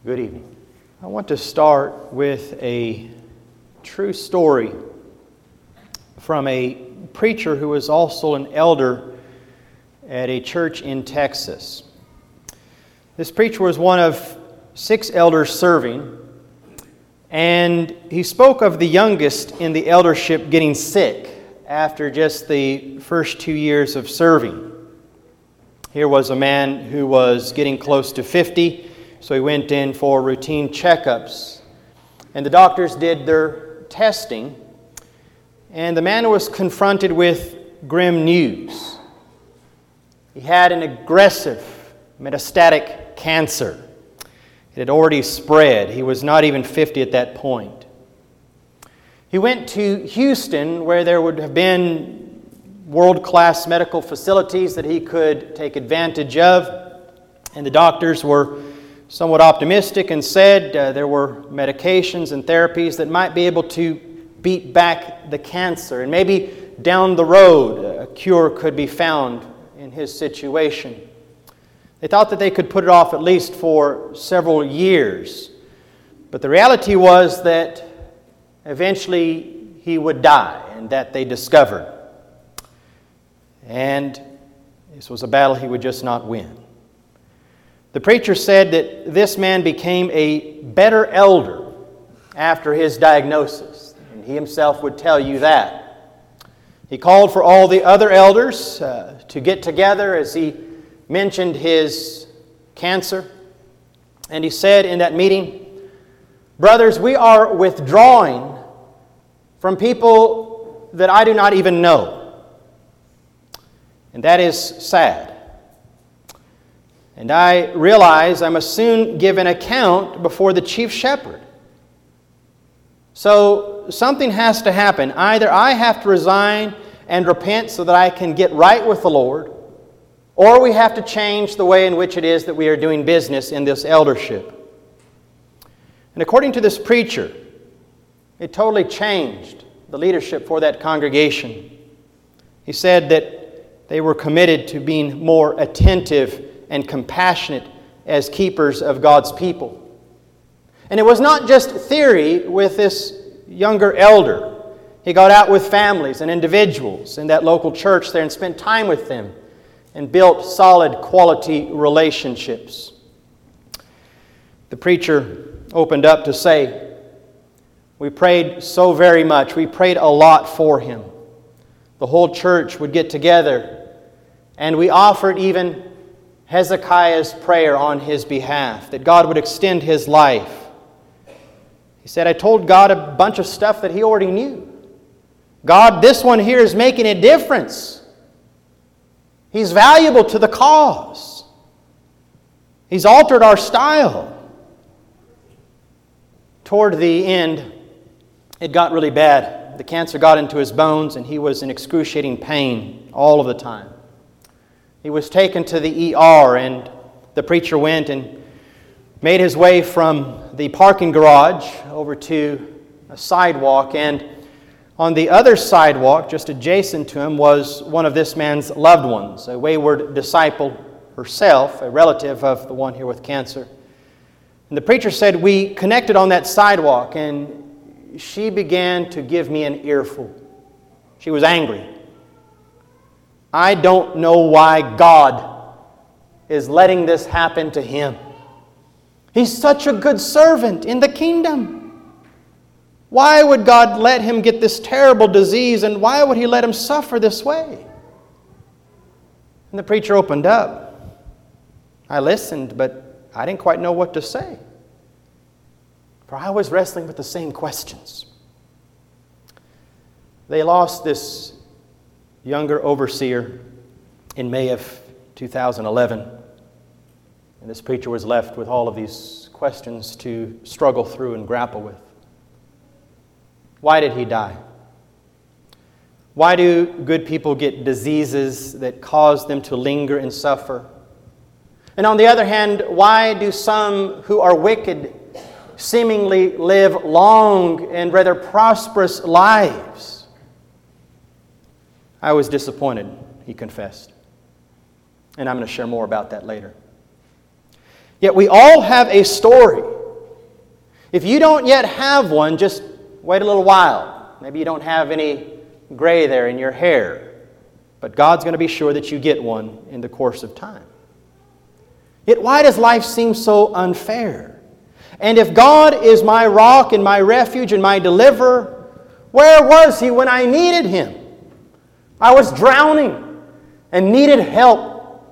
Good evening. I want to start with a true story from a preacher who was also an elder at a church in Texas. This preacher was one of 6 elders serving, and he spoke of the youngest in the eldership getting sick after just the first 2 years of serving. Here was a man who was getting close to 50, so he went in for routine checkups. And the doctors did their testing, and the man was confronted with grim news. He had an aggressive metastatic cancer. It had already spread. He was not even 50 at that point. He went to Houston, where there would have been world-class medical facilities that he could take advantage of, and the doctors were somewhat optimistic and said there were medications and therapies that might be able to beat back the cancer, and maybe down the road a cure could be found in his situation. They thought that they could put it off at least for several years, but the reality was that eventually he would die, and that they discovered. And this was a battle he would just not win. The preacher said that this man became a better elder after his diagnosis, and he himself would tell you that. He called for all the other elders to get together as he mentioned his cancer, and he said in that meeting, "Brothers, we are withdrawing from people that I do not even know." And that is sad. And I realize I must soon give an account before the chief shepherd. So something has to happen. Either I have to resign and repent so that I can get right with the Lord, or we have to change the way in which it is that we are doing business in this eldership. And according to this preacher, it totally changed the leadership for that congregation. He said that they were committed to being more attentive and compassionate as keepers of God's people. And it was not just theory with this younger elder. He got out with families and individuals in that local church there and spent time with them and built solid quality relationships. The preacher opened up to say, "We prayed so very much. We prayed a lot for him. The whole church would get together, and we offered even Hezekiah's prayer on his behalf, that God would extend his life." He said, "I told God a bunch of stuff that he already knew. God, this one here is making a difference. He's valuable to the cause. He's altered our style." Toward the end, it got really bad. The cancer got into his bones, and he was in excruciating pain all of the time. He was taken to the ER, and the preacher went and made his way from the parking garage over to a sidewalk, and on the other sidewalk, just adjacent to him, was one of this man's loved ones, a wayward disciple herself, a relative of the one here with cancer. And the preacher said, "We connected on that sidewalk, and she began to give me an earful. She was angry. I don't know why God is letting this happen to him. He's such a good servant in the kingdom. Why would God let him get this terrible disease, and why would he let him suffer this way?" And the preacher opened up. I listened, but I didn't quite know what to say, for I was wrestling with the same questions. They lost this younger overseer in May of 2011. And this preacher was left with all of these questions to struggle through and grapple with. Why did he die? Why do good people get diseases that cause them to linger and suffer? And on the other hand, why do some who are wicked seemingly live long and rather prosperous lives? I was disappointed, he confessed. And I'm going to share more about that later. Yet we all have a story If you don't yet have one, just wait a little while. Maybe you don't have any gray there in your hair, but God's going to be sure that you get one in the course of time. Yet why does life seem so unfair? And if God is my rock and my refuge and my deliverer, where was He when I needed Him? I was drowning and needed help.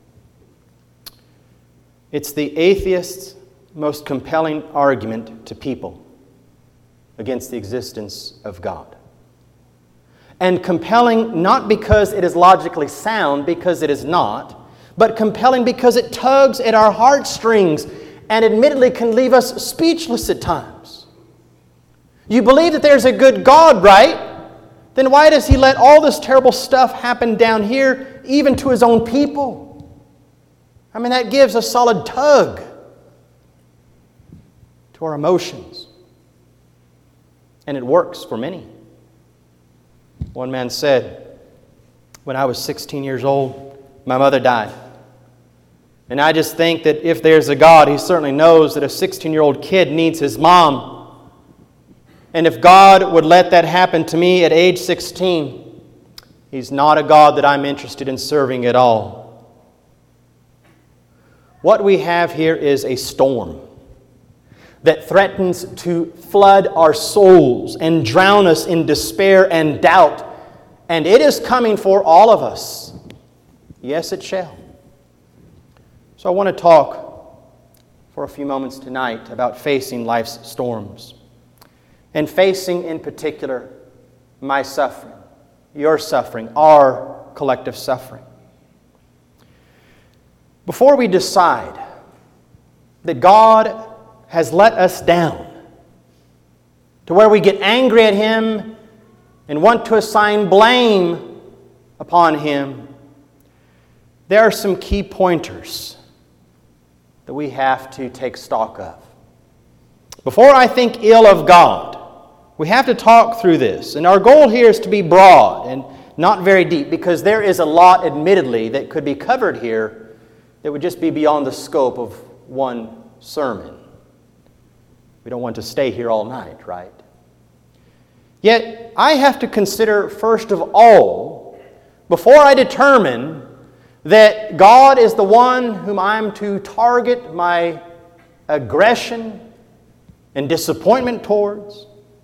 It's the atheist's most compelling argument to people against the existence of God. And compelling not because it is logically sound, because it is not, but compelling because it tugs at our heartstrings and admittedly can leave us speechless at times. You believe that there's a good God, right? Then why does He let all this terrible stuff happen down here, even to His own people? I mean, that gives a solid tug to our emotions. And it works for many. One man said, when I was 16 years old, my mother died. And I just think that if there's a God, He certainly knows that a 16-year-old kid needs his mom. And if God would let that happen to me at age 16, He's not a God that I'm interested in serving at all. What we have here is a storm that threatens to flood our souls and drown us in despair and doubt. And it is coming for all of us. Yes, it shall. So I want to talk for a few moments tonight about facing life's storms. And facing in particular my suffering, your suffering, our collective suffering. Before we decide that God has let us down to where we get angry at Him and want to assign blame upon Him, there are some key pointers that we have to take stock of. Before I think ill of God, we have to talk through this. And our goal here is to be broad and not very deep, because there is a lot, admittedly, that could be covered here that would just be beyond the scope of one sermon. We don't want to stay here all night, right? Yet, I have to consider, first of all, before I determine that God is the one whom I'm to target my aggression and disappointment towards,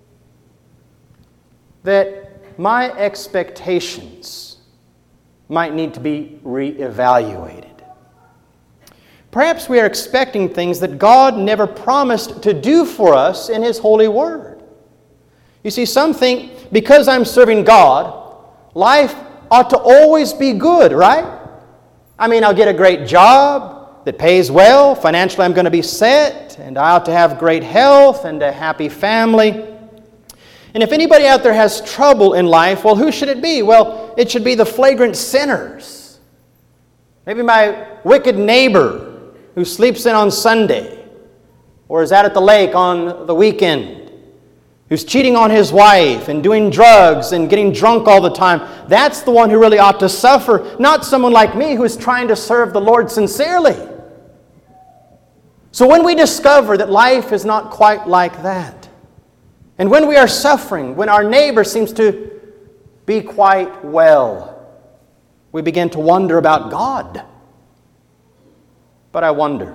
that my expectations might need to be reevaluated. Perhaps we are expecting things that God never promised to do for us in His holy word. You see, some think because I'm serving God, life ought to always be good, right? I mean, I'll get a great job that pays well, financially I'm going to be set, and I ought to have great health and a happy family. And if anybody out there has trouble in life, well, who should it be? Well, it should be the flagrant sinners. Maybe my wicked neighbor who sleeps in on Sunday, or is out at the lake on the weekend, who's cheating on his wife and doing drugs and getting drunk all the time. That's the one who really ought to suffer, not someone like me who is trying to serve the Lord sincerely. So when we discover that life is not quite like that, and when we are suffering, when our neighbor seems to be quite well, we begin to wonder about God. But I wonder,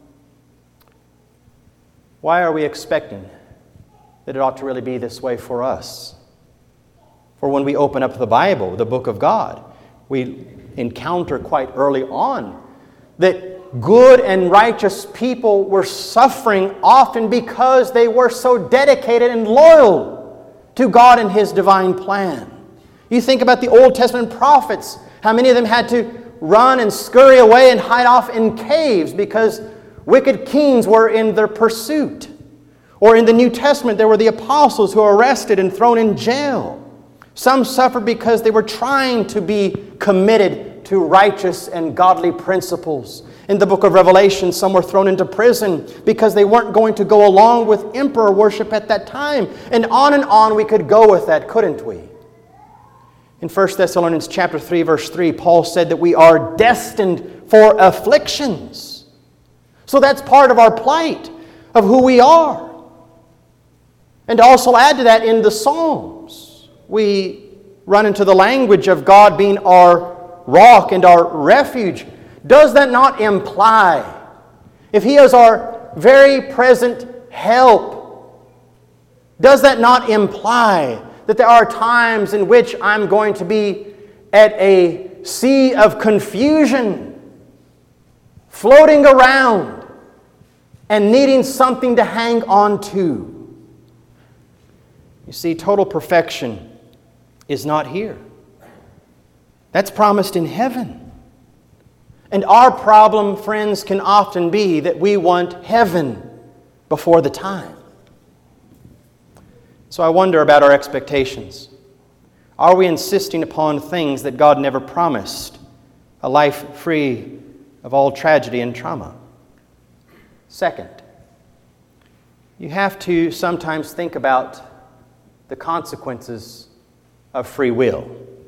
why are we expecting that it ought to really be this way for us? For when we open up the Bible, the book of God, we encounter quite early on that good and righteous people were suffering often because they were so dedicated and loyal to God and His divine plan. You think about the Old Testament prophets, how many of them had to run and scurry away and hide off in caves because wicked kings were in their pursuit. Or in the New Testament, there were the apostles who were arrested and thrown in jail. Some suffered because they were trying to be committed to righteous and godly principles. In the book of Revelation, some were thrown into prison because they weren't going to go along with emperor worship at that time. And on we could go with that, couldn't we? In 1 Thessalonians chapter 3, verse 3, Paul said that we are destined for afflictions. So that's part of our plight, of who we are. And to also add to that, in the Psalms, we run into the language of God being our rock and our refuge. Does that not imply, if He is our very present help, does that not imply that there are times in which I'm going to be at a sea of confusion, floating around, and needing something to hang on to? You see, total perfection is not here. That's promised in heaven. And our problem, friends, can often be that we want heaven before the time. So I wonder about our expectations. Are we insisting upon things that God never promised? A life free of all tragedy and trauma. Second, you have to sometimes think about the consequences of free will.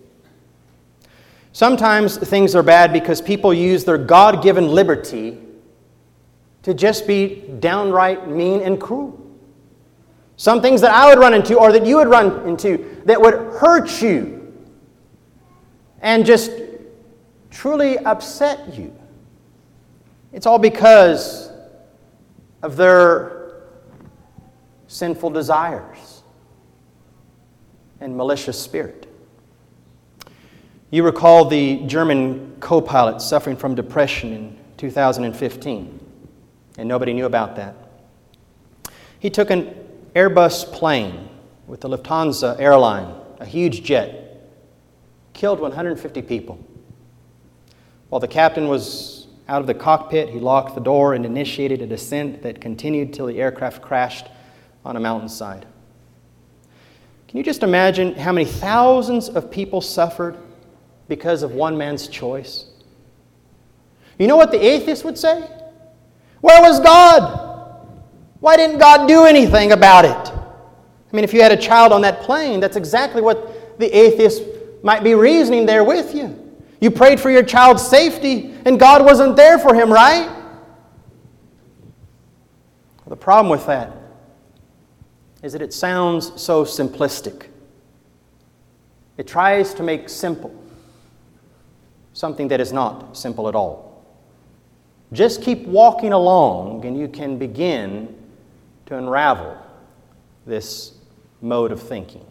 Sometimes things are bad because people use their God-given liberty to just be downright mean and cruel. Some things that I would run into or that you would run into that would hurt you and just truly upset you. It's all because of their sinful desires and malicious spirit. You recall the German co-pilot suffering from depression in 2015, and nobody knew about that. He took an Airbus plane with the Lufthansa airline, a huge jet, killed 150 people. While the captain was out of the cockpit, he locked the door and initiated a descent that continued till the aircraft crashed on a mountainside. Can you just imagine how many thousands of people suffered because of one man's choice? You know what the atheist would say? Where was God? Why didn't God do anything about it? I mean, if you had a child on that plane, that's exactly what the atheist might be reasoning there with you. You prayed for your child's safety, and God wasn't there for him, right? The problem with that is that it sounds so simplistic. It tries to make simple something that is not simple at all. Just keep walking along and you can begin to unravel this mode of thinking.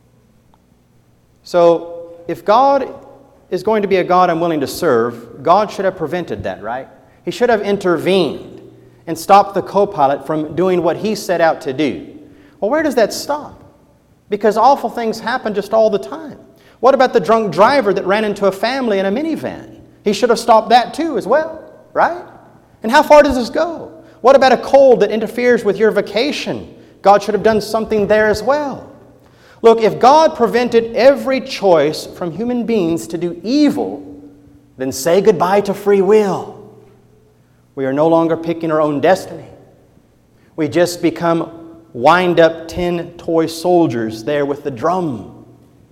So, if God is going to be a God I'm willing to serve, God should have prevented that, right? He should have intervened and stopped the co-pilot from doing what he set out to do. Well, where does that stop? Because awful things happen just all the time. What about the drunk driver that ran into a family in a minivan? He should have stopped that too as well, right? And how far does this go? What about a cold that interferes with your vacation? God should have done something there as well. Look, if God prevented every choice from human beings to do evil, then say goodbye to free will. We are no longer picking our own destiny. We just become wind-up tin toy soldiers there with the drum.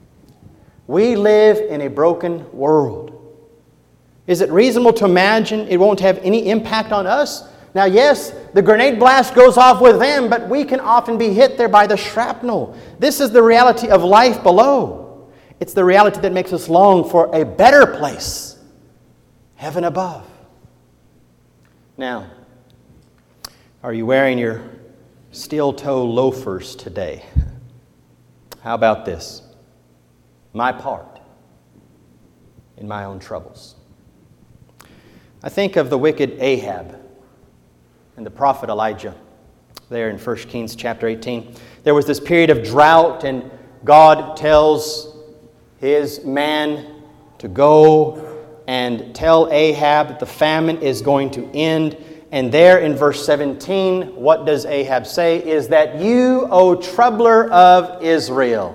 We live in a broken world. Is it reasonable to imagine it won't have any impact on us? Now, yes, the grenade blast goes off with them, but we can often be hit there by the shrapnel. This is the reality of life below. It's the reality that makes us long for a better place, heaven above. Now, are you wearing your steel-toe loafers today? How about this? My part in my own troubles. I think of the wicked Ahab and the prophet Elijah there in 1 Kings chapter 18. There was this period of drought, and God tells his man to go and tell Ahab that the famine is going to end. And there in verse 17, what does Ahab say? Is that you, O troubler of Israel.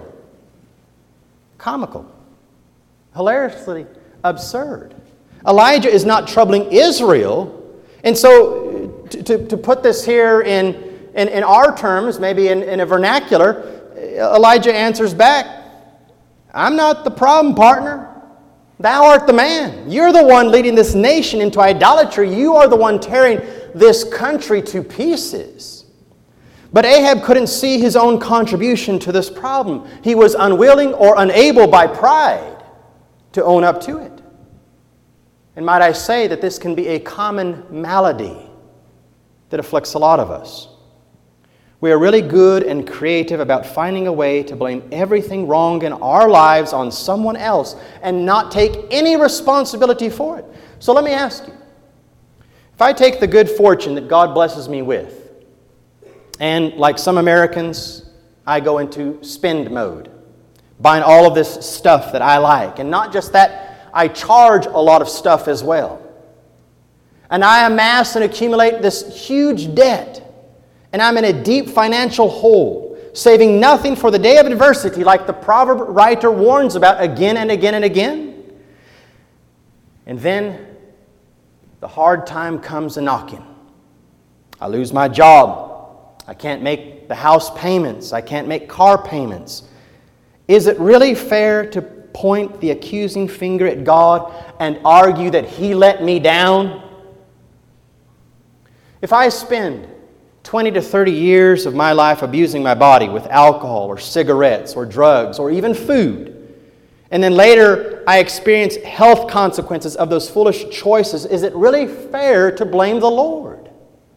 Comical. Hilariously absurd. Elijah is not troubling Israel. And so to put this here in our terms, maybe in a vernacular, Elijah answers back, I'm not the problem, partner. Thou art the man. You're the one leading this nation into idolatry. You are the one tearing this country to pieces. But Ahab couldn't see his own contribution to this problem. He was unwilling or unable by pride to own up to it. And might I say that this can be a common malady that afflicts a lot of us. We are really good and creative about finding a way to blame everything wrong in our lives on someone else and not take any responsibility for it. So let me ask you, if I take the good fortune that God blesses me with, and like some Americans, I go into spend mode, buying all of this stuff that I like, and not just that, I charge a lot of stuff as well. And I amass and accumulate this huge debt. And I'm in a deep financial hole, saving nothing for the day of adversity, like the proverb writer warns about again and again and again. And then the hard time comes a-knocking. I lose my job. I can't make the house payments. I can't make car payments. Is it really fair to point the accusing finger at God and argue that He let me down? If I spend 20 to 30 years of my life abusing my body with alcohol or cigarettes or drugs or even food, and then later I experience health consequences of those foolish choices, is it really fair to blame the Lord?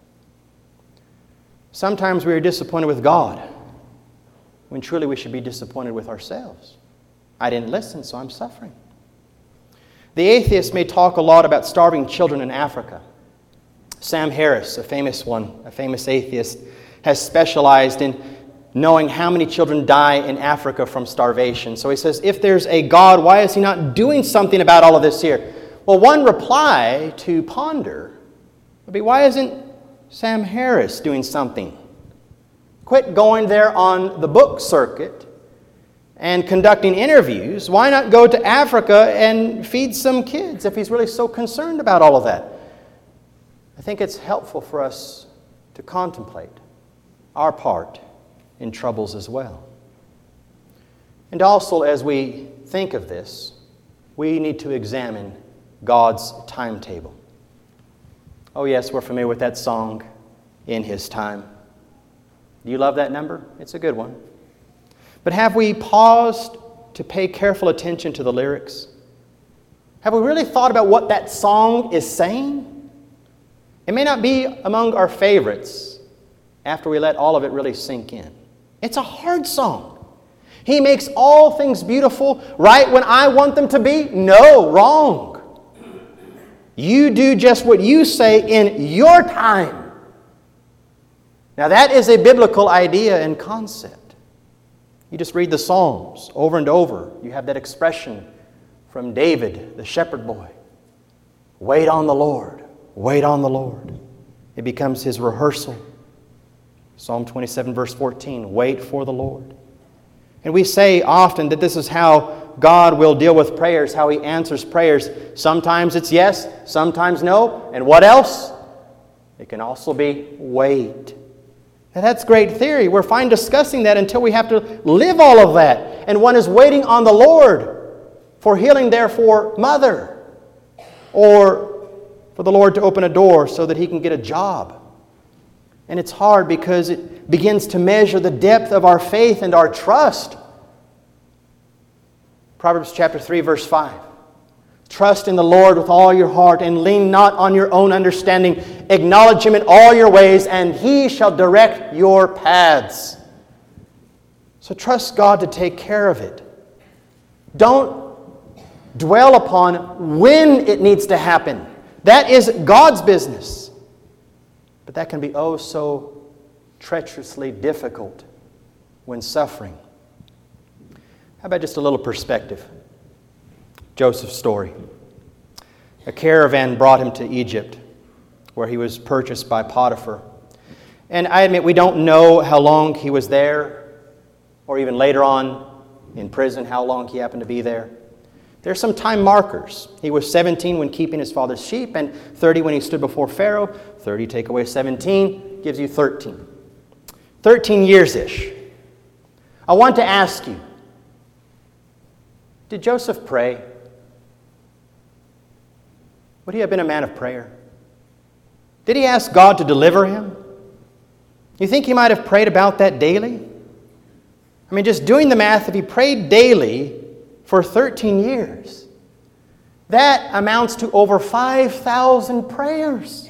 Sometimes we are disappointed with God when truly we should be disappointed with ourselves. I didn't listen, so I'm suffering. The atheist may talk a lot about starving children in Africa. Sam Harris, a famous atheist, has specialized in knowing how many children die in Africa from starvation. So he says, if there's a God, why is He not doing something about all of this here? Well, one reply to ponder would be, why isn't Sam Harris doing something? Quit going there on the book circuit and conducting interviews. Why not go to Africa and feed some kids if he's really so concerned about all of that? I think it's helpful for us to contemplate our part in troubles as well. And also, as we think of this, we need to examine God's timetable. Oh yes, we're familiar with that song, In His Time. Do you love that number? It's a good one. But have we paused to pay careful attention to the lyrics? Have we really thought about what that song is saying? It may not be among our favorites after we let all of it really sink in. It's a hard song. He makes all things beautiful right when I want them to be? No, wrong. You do just what you say in your time. Now that is a biblical idea and concept. You just read the Psalms over and over. You have that expression from David, the shepherd boy. Wait on the Lord. Wait on the Lord. It becomes his rehearsal. Psalm 27 verse 14, wait for the Lord. And we say often that this is how God will deal with prayers, how He answers prayers. Sometimes it's yes, sometimes no. And what else? It can also be wait. Now that's great theory. We're fine discussing that until we have to live all of that. And one is waiting on the Lord for healing, therefore, mother. Or for the Lord to open a door so that he can get a job. And it's hard because it begins to measure the depth of our faith and our trust. Proverbs chapter 3, verse 5. Trust in the Lord with all your heart and lean not on your own understanding. Acknowledge Him in all your ways and He shall direct your paths. So trust God to take care of it. Don't dwell upon when it needs to happen. That is God's business. But that can be oh so treacherously difficult when suffering. How about just a little perspective? Joseph's story. A caravan brought him to Egypt, where he was purchased by Potiphar. And I admit we don't know how long he was there, or even later on in prison, how long he happened to be there. There are some time markers. He was 17 when keeping his father's sheep, and 30 when he stood before Pharaoh. 30 take away 17 gives you 13. 13 years-ish. I want to ask you, did Joseph pray? Would he have been a man of prayer? Did he ask God to deliver him? You think he might have prayed about that daily? I mean, just doing the math, if he prayed daily for 13 years, that amounts to over 5,000 prayers.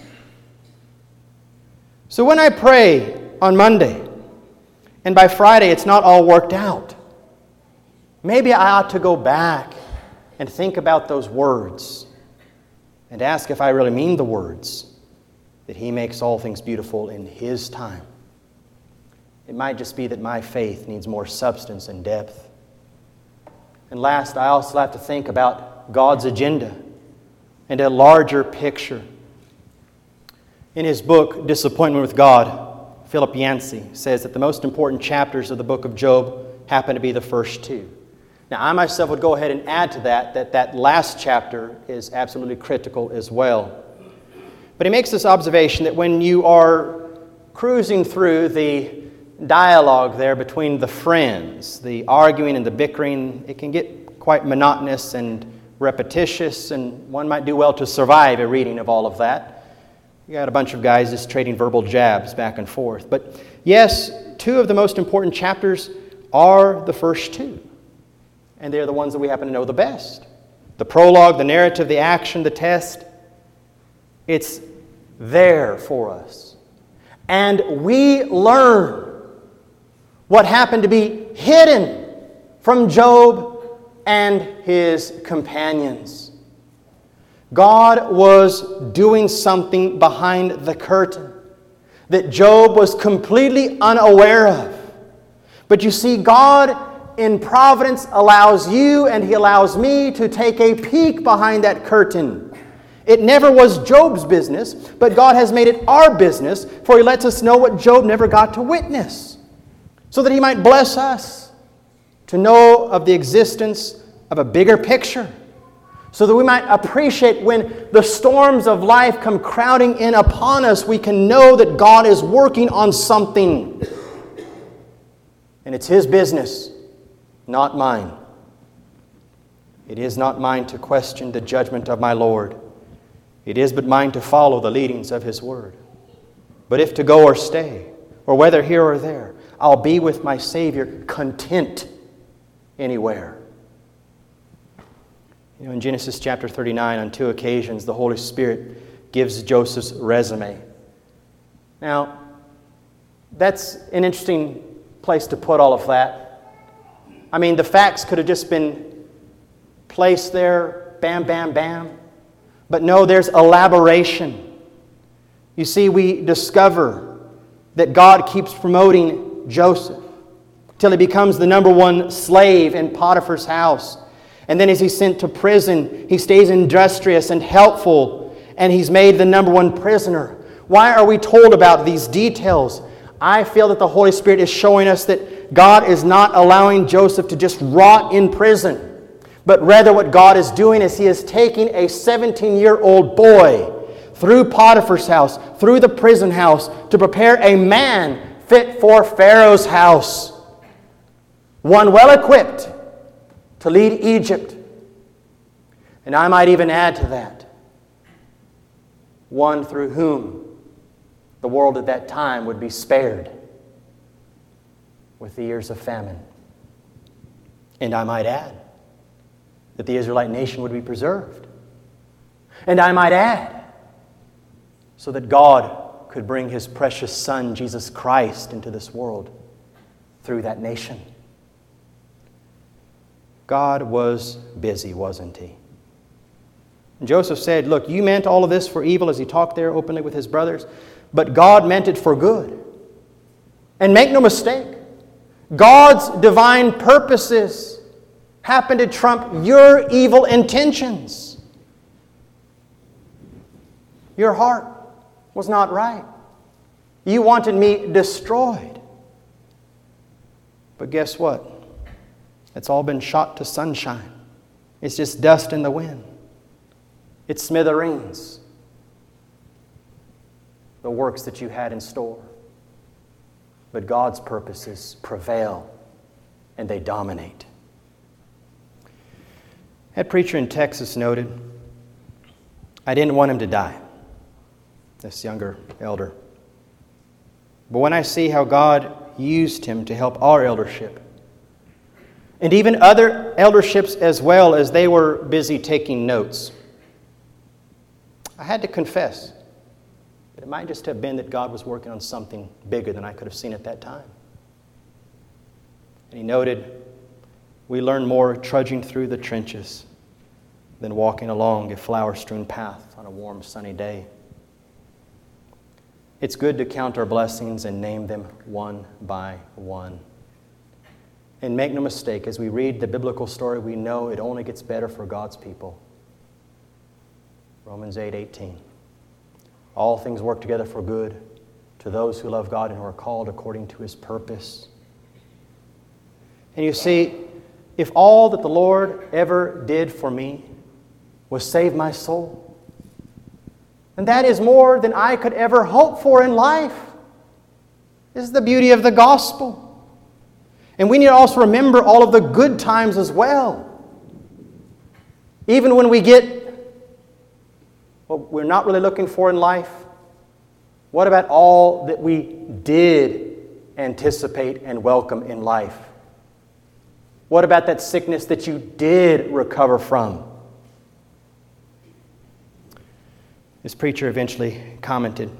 So when I pray on Monday, and by Friday it's not all worked out, maybe I ought to go back and think about those words and ask if I really mean the words, that He makes all things beautiful in His time. It might just be that my faith needs more substance and depth. And last, I also have to think about God's agenda and a larger picture. In his book, Disappointment with God, Philip Yancey says that the most important chapters of the book of Job happen to be the first two. Now, I myself would go ahead and add to that last chapter is absolutely critical as well. But he makes this observation that when you are cruising through the dialogue there between the friends, the arguing and the bickering, it can get quite monotonous and repetitious, and one might do well to survive a reading of all of that. You got a bunch of guys just trading verbal jabs back and forth. But yes, two of the most important chapters are the first two. And they're the ones that we happen to know the best. The prologue, the narrative, the action, the test. It's there for us. And we learn what happened to be hidden from Job and his companions. God was doing something behind the curtain that Job was completely unaware of. But you see, God in providence allows you and He allows me to take a peek behind that curtain. It never was Job's business, but God has made it our business, for He lets us know what Job never got to witness, so that He might bless us to know of the existence of a bigger picture, so that we might appreciate when the storms of life come crowding in upon us, we can know that God is working on something. And it's His business, not mine. It is not mine to question the judgment of my Lord. It is but mine to follow the leadings of His word. But if to go or stay, or whether here or there, I'll be with my Savior, content anywhere. You know, in Genesis chapter 39, on two occasions, the Holy Spirit gives Joseph's resume. Now, that's an interesting place to put all of that. I mean, the facts could have just been placed there, bam, bam, bam. But no, there's elaboration. You see, we discover that God keeps promoting Joseph till he becomes the number one slave in Potiphar's house. And then as he's sent to prison, he stays industrious and helpful, and he's made the number one prisoner. Why are we told about these details? I feel that the Holy Spirit is showing us that God is not allowing Joseph to just rot in prison, but rather what God is doing is He is taking a 17-year-old boy through Potiphar's house, through the prison house, to prepare a man fit for Pharaoh's house. One well-equipped to lead Egypt. And I might even add to that, one through whom the world at that time would be spared with the years of famine. And I might add that the Israelite nation would be preserved. And I might add, so that God could bring His precious Son, Jesus Christ, into this world through that nation. God was busy, wasn't He? And Joseph said, look, you meant all of this for evil, as he talked there openly with his brothers, but God meant it for good. And make no mistake, God's divine purposes happen to trump your evil intentions. Your heart was not right. You wanted me destroyed. But guess what? It's all been shot to sunshine. It's just dust in the wind. It's smithereens, the works that you had in store. But God's purposes prevail, and they dominate. That preacher in Texas noted, I didn't want him to die, this younger elder. but when I see how God used him to help our eldership, and even other elderships as well, as they were busy taking notes, I had to confess that it might just have been that God was working on something bigger than I could have seen at that time. And he noted, we learn more trudging through the trenches than walking along a flower-strewn path on a warm, sunny day. It's good to count our blessings and name them one by one. And make no mistake, as we read the biblical story, we know it only gets better for God's people. Romans 8:18. All things work together for good to those who love God and who are called according to his purpose. And you see, if all that the Lord ever did for me was save my soul, and that is more than I could ever hope for in life. This is the beauty of the gospel. And we need to also remember all of the good times as well. Even when we get what we're not really looking for in life, what about all that we did anticipate and welcome in life? What about that sickness that you did recover from? This preacher eventually commented,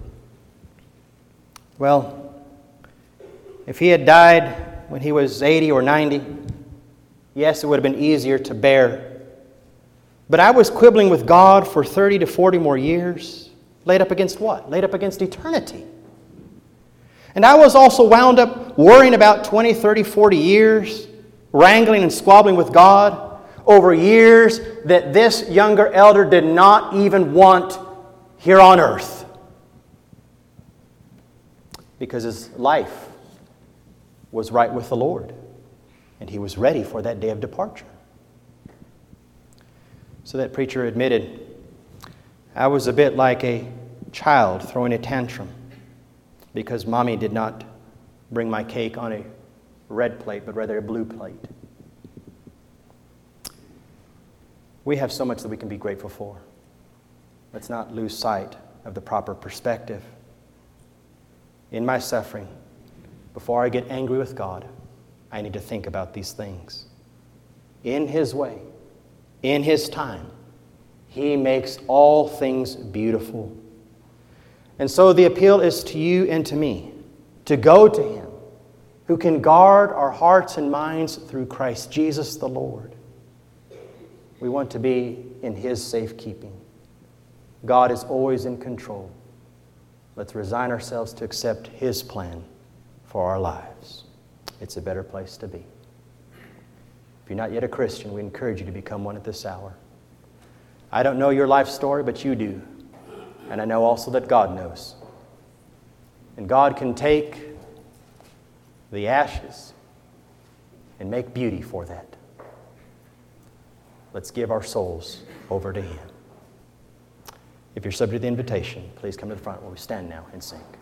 well, if he had died when he was 80 or 90, yes, it would have been easier to bear. But I was quibbling with God for 30 to 40 more years, laid up against what? Laid up against eternity. And I was also wound up worrying about 20, 30, 40 years, wrangling and squabbling with God over years that this younger elder did not even want here on earth, because his life was right with the Lord and he was ready for that day of departure. So that preacher admitted, I was a bit like a child throwing a tantrum because mommy did not bring my cake on a red plate but rather a blue plate. We have so much that we can be grateful for. Let's not lose sight of the proper perspective. In my suffering, before I get angry with God, I need to think about these things. In his way, in his time, he makes all things beautiful. And so the appeal is to you and to me to go to him who can guard our hearts and minds through Christ Jesus the Lord. We want to be in his safekeeping. God is always in control. Let's resign ourselves to accept his plan for our lives. It's a better place to be. If you're not yet a Christian, we encourage you to become one at this hour. I don't know your life story, but you do. And I know also that God knows. And God can take the ashes and make beauty for that. Let's give our souls over to him. If you're subject to the invitation, please come to the front where we stand now and sing.